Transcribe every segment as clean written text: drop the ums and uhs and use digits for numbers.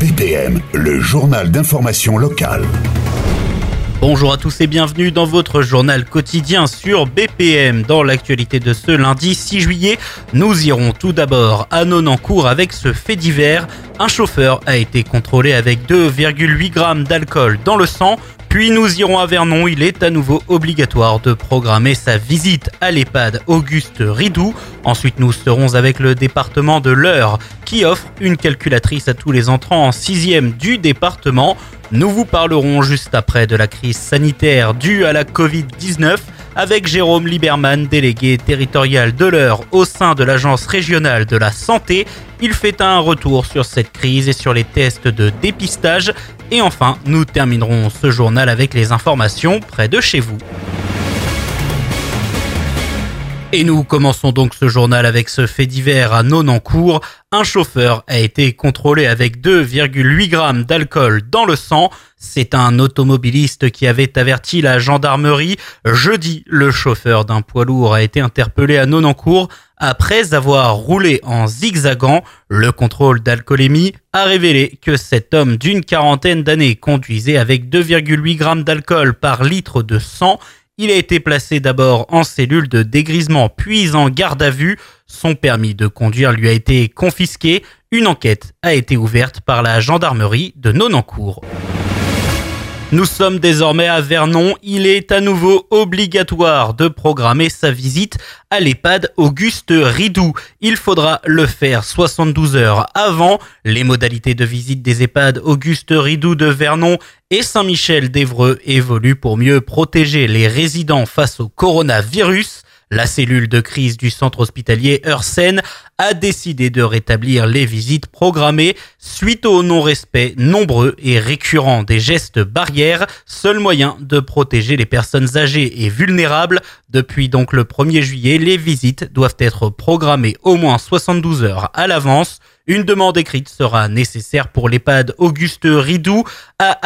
BPM, le journal d'information locale. Bonjour à tous et bienvenue dans votre journal quotidien sur BPM. Dans l'actualité de ce lundi 6 juillet, nous irons tout d'abord à Nonancourt avec ce fait divers. Un chauffeur a été contrôlé avec 2,8 grammes d'alcool dans le sang. Puis nous irons à Vernon, il est à nouveau obligatoire de programmer sa visite à l'EHPAD Auguste Ridoux. Ensuite nous serons avec le département de l'Eure qui offre une calculatrice à tous les entrants en 6e du département. Nous vous parlerons juste après de la crise sanitaire due à la Covid-19 avec Jérôme Lieberman, délégué territorial de l'Eure au sein de l'Agence régionale de la santé. Il fait un retour sur cette crise et sur les tests de dépistage. Et enfin, nous terminerons ce journal avec les informations près de chez vous. Et nous commençons donc ce journal avec ce fait divers à Nonancourt. Un chauffeur a été contrôlé avec 2,8 grammes d'alcool dans le sang. C'est un automobiliste qui avait averti la gendarmerie. Jeudi, le chauffeur d'un poids lourd a été interpellé à Nonancourt après avoir roulé en zigzagant. Le contrôle d'alcoolémie a révélé que cet homme d'une quarantaine d'années conduisait avec 2,8 grammes d'alcool par litre de sang. Il a été placé d'abord en cellule de dégrisement puis en garde à vue. Son permis de conduire lui a été confisqué. Une enquête a été ouverte par la gendarmerie de Nonancourt. Nous sommes désormais à Vernon. Il est à nouveau obligatoire de programmer sa visite à l'EHPAD Auguste Ridoux. Il faudra le faire 72 heures avant. Les modalités de visite des EHPAD Auguste Ridoux de Vernon et Saint-Michel-d'Évreux évoluent pour mieux protéger les résidents face au coronavirus. La cellule de crise du centre hospitalier Heursen a décidé de rétablir les visites programmées suite au non-respect nombreux et récurrent des gestes barrières, seul moyen de protéger les personnes âgées et vulnérables. Depuis donc le 1er juillet, les visites doivent être programmées au moins 72 heures à l'avance. Une demande écrite sera nécessaire pour l'EHPAD Auguste Ridoux à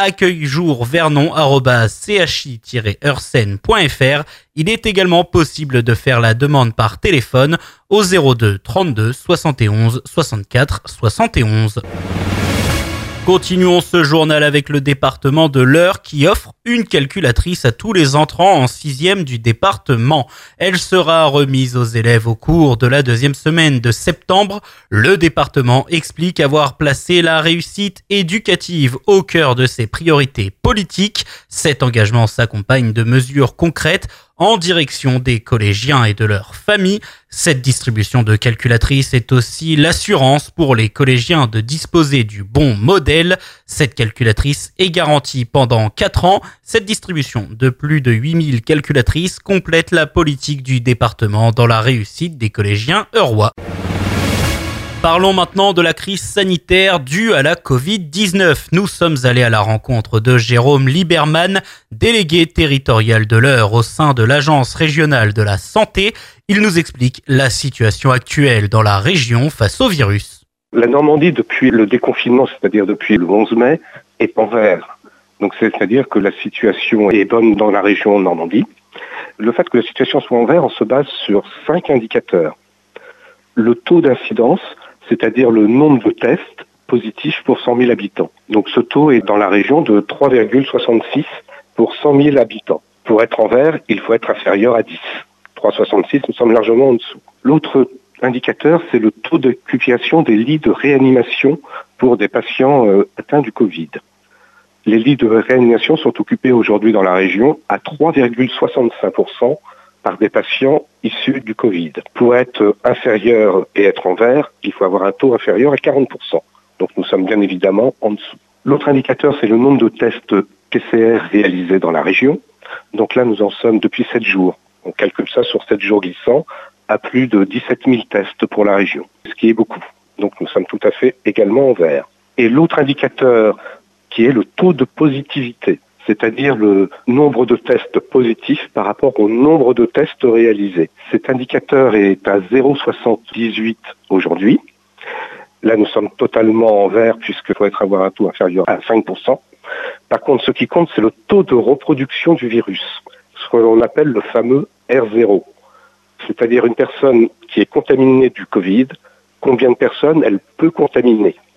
accueiljour-vernon@chi-heursen.fr. Il est également possible de faire la demande par téléphone au 02 32 71 64 71. Continuons ce journal avec le département de l'Eure qui offre une calculatrice à tous les entrants en 6e du département. Elle sera remise aux élèves au cours de la 2e semaine de septembre. Le département explique avoir placé la réussite éducative au cœur de ses priorités politiques. Cet engagement s'accompagne de mesures concrètes en direction des collégiens et de leurs familles. Cette distribution de calculatrices est aussi l'assurance pour les collégiens de disposer du bon modèle. Cette calculatrice est garantie pendant 4 ans. Cette distribution de plus de 8000 calculatrices complète la politique du département dans la réussite des collégiens eurrois. Parlons maintenant de la crise sanitaire due à la Covid-19. Nous sommes allés à la rencontre de Jérôme Lieberman, délégué territorial de l'Eure au sein de l'Agence régionale de la santé. Il nous explique la situation actuelle dans la région face au virus. La Normandie, depuis le déconfinement, c'est-à-dire depuis le 11 mai, est en vert. Donc c'est-à-dire que la situation est bonne dans la région Normandie. Le fait que la situation soit en vert, on se base sur 5 indicateurs. Le taux d'incidence, c'est-à-dire le nombre de tests positifs pour 100 000 habitants. Donc ce taux est dans la région de 3,66 pour 100 000 habitants. Pour être en vert, il faut être inférieur à 10. 3,66, nous sommes largement en dessous. L'autre indicateur, c'est le taux d'occupation des lits de réanimation pour des patients atteints du Covid. Les lits de réanimation sont occupés aujourd'hui dans la région à 3,65% par des patients issus du Covid. Pour être inférieur et être en vert, il faut avoir un taux inférieur à 40%. Donc nous sommes bien évidemment en dessous. L'autre indicateur, c'est le nombre de tests PCR réalisés dans la région. Donc là, nous en sommes depuis 7 jours. On calcule ça sur 7 jours glissants à plus de 17 000 tests pour la région, ce qui est beaucoup. Donc nous sommes tout à fait également en vert. Et l'autre indicateur, qui est le taux de positivité, c'est-à-dire le nombre de tests positifs par rapport au nombre de tests réalisés. Cet indicateur est à 0,78 aujourd'hui. Là, nous sommes totalement en vert puisqu'il faut avoir un taux inférieur à 5%. Par contre, ce qui compte, c'est le taux de reproduction du virus, ce qu'on appelle le fameux R0. C'est-à-dire une personne qui est contaminée du Covid, combien de personnes elle peut contaminer.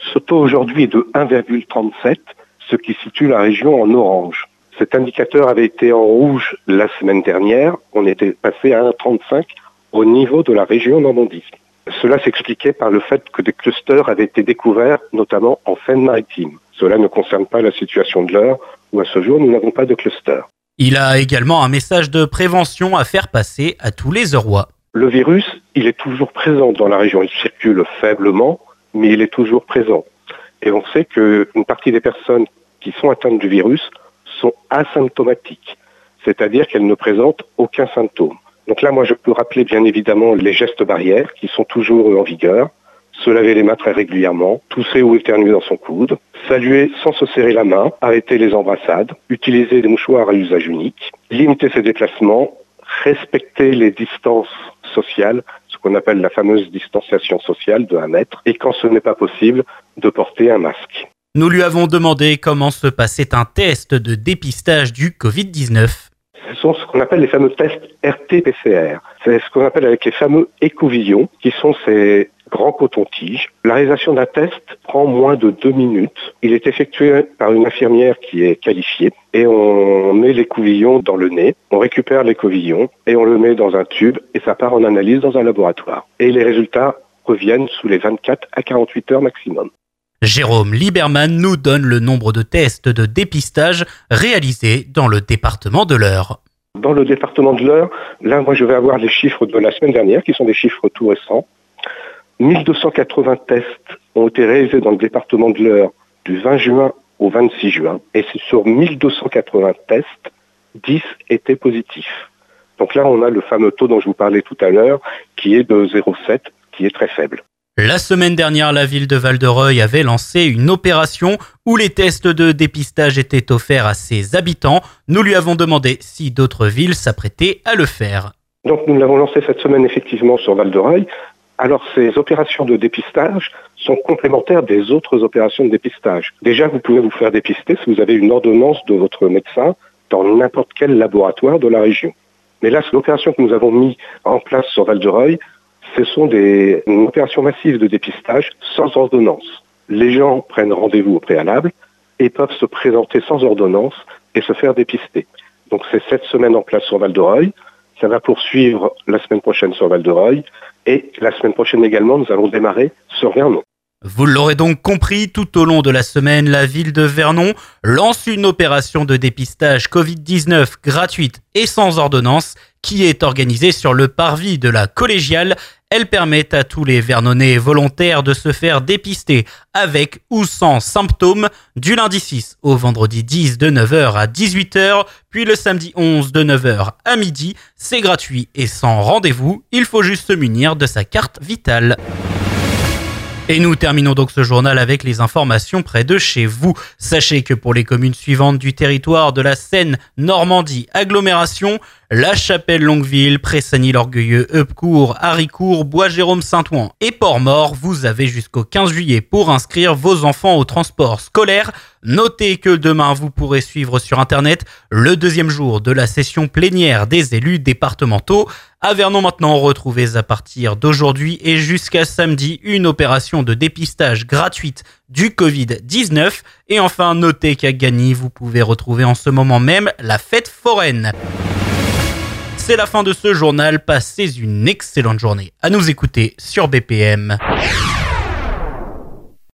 Ce taux aujourd'hui est de 1,37, ce qui situe la région en orange. Cet indicateur avait été en rouge la semaine dernière. On était passé à 1,35 au niveau de la région Normandie. Cela s'expliquait par le fait que des clusters avaient été découverts, notamment en Seine-Maritime. Cela ne concerne pas la situation de l'Eure, où à ce jour, nous n'avons pas de cluster. Il a également un message de prévention à faire passer à tous les Eurois. Le virus, il est toujours présent dans la région. Il circule faiblement, mais il est toujours présent. Et on sait qu'une partie des personnes qui sont atteintes du virus sont asymptomatiques, c'est-à-dire qu'elles ne présentent aucun symptôme. Donc là, moi, je peux rappeler bien évidemment les gestes barrières qui sont toujours en vigueur. Se laver les mains très régulièrement, tousser ou éternuer dans son coude, saluer sans se serrer la main, arrêter les embrassades, utiliser des mouchoirs à usage unique, limiter ses déplacements, respecter les distances sociales, ce qu'on appelle la fameuse distanciation sociale de 1 mètre, et quand ce n'est pas possible, de porter un masque. Nous lui avons demandé comment se passait un test de dépistage du Covid-19. Ce sont ce qu'on appelle les fameux tests RT-PCR. C'est ce qu'on appelle avec les fameux écouvillons, qui sont ces grands cotons-tiges. La réalisation d'un test prend moins de 2 minutes. Il est effectué par une infirmière qui est qualifiée et on met l'écouvillon dans le nez, on récupère l'écouvillon et on le met dans un tube et ça part en analyse dans un laboratoire. Et les résultats reviennent sous les 24 à 48 heures maximum. Jérôme Lieberman nous donne le nombre de tests de dépistage réalisés dans le département de l'Eure. Dans le département de l'Eure, là, moi, je vais avoir les chiffres de la semaine dernière, qui sont des chiffres tout récents. 1280 tests ont été réalisés dans le département de l'Eure du 20 juin au 26 juin. Et c'est sur 1280 tests, 10 étaient positifs. Donc là, on a le fameux taux dont je vous parlais tout à l'heure, qui est de 0,7, qui est très faible. La semaine dernière, la ville de Val-de-Reuil avait lancé une opération où les tests de dépistage étaient offerts à ses habitants. Nous lui avons demandé si d'autres villes s'apprêtaient à le faire. Donc nous l'avons lancé cette semaine effectivement sur Val-de-Reuil. Alors ces opérations de dépistage sont complémentaires des autres opérations de dépistage. Déjà, vous pouvez vous faire dépister si vous avez une ordonnance de votre médecin dans n'importe quel laboratoire de la région. Mais là, l'opération que nous avons mis en place sur Val-de-Reuil, ce sont une opération massive de dépistage sans ordonnance. Les gens prennent rendez-vous au préalable et peuvent se présenter sans ordonnance et se faire dépister. Donc c'est cette semaine en place sur Val-de-Reuil. Ça va poursuivre la semaine prochaine sur Val-de-Reuil. Et la semaine prochaine également, nous allons démarrer sur Vernon. Vous l'aurez donc compris, tout au long de la semaine, la ville de Vernon lance une opération de dépistage Covid-19 gratuite et sans ordonnance qui est organisée sur le parvis de la Collégiale. Elle permet à tous les Vernonnais volontaires de se faire dépister avec ou sans symptômes du lundi 6 au vendredi 10 de 9h à 18h, puis le samedi 11 de 9h à midi. C'est gratuit et sans rendez-vous, il faut juste se munir de sa carte vitale. Et nous terminons donc ce journal avec les informations près de chez vous. Sachez que pour les communes suivantes du territoire de la Seine-Normandie agglomération, La Chapelle-Longueville, Pressagny-l'Orgueilleux, Heupecourt, Haricourt, Bois-Jérôme-Saint-Ouen et Port-Mort, vous avez jusqu'au 15 juillet pour inscrire vos enfants au transport scolaire. Notez que demain, vous pourrez suivre sur Internet le deuxième jour de la session plénière des élus départementaux. À Vernon maintenant, retrouvez à partir d'aujourd'hui et jusqu'à samedi une opération de dépistage gratuite du Covid-19. Et enfin, notez qu'à Gagny, vous pouvez retrouver en ce moment même la fête foraine. C'est la fin de ce journal. Passez une excellente journée à nous écouter sur BPM.